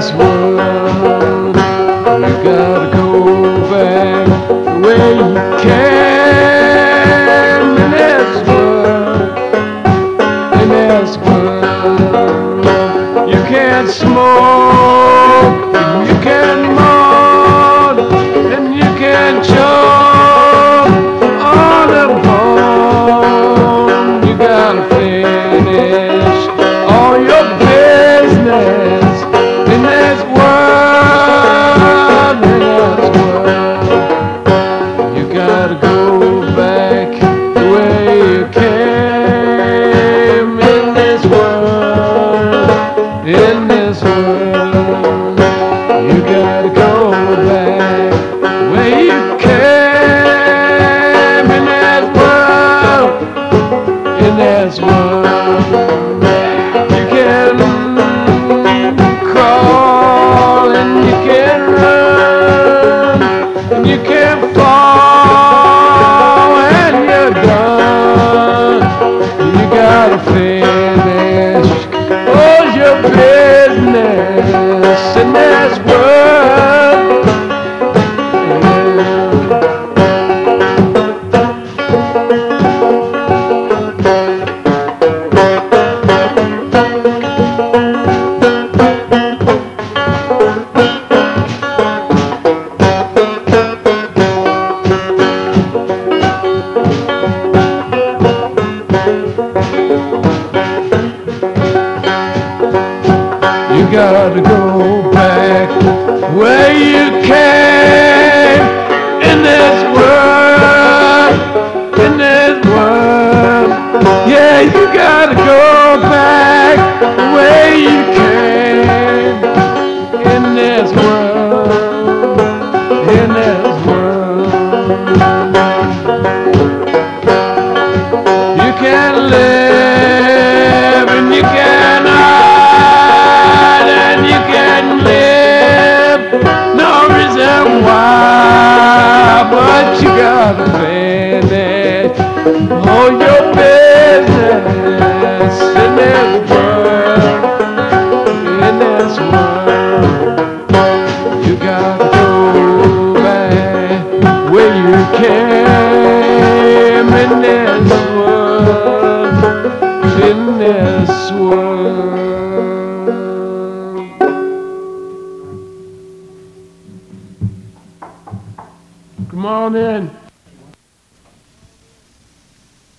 this world. You gotta go back the way you came in this world. In this world, you can't smoke, and you can't moan, and you can't choke on the bone. You gotta finish all your business in this world, in this world. You gotta go back the way you came in this world, in this world. You gotta go back the way you came in this world, in this world. You can crawl and you can run and you can fall when you're done. You gotta finish all your business in this world. You gotta go back where you came in this world, in this world. Yeah, you gotta go back where you came in this world, in this world. You can't live and you can't hide and you can't live, no reason why, but you gotta finish all your business in this world, in this world. You gotta go back where you came in this world, in this world. Come on in.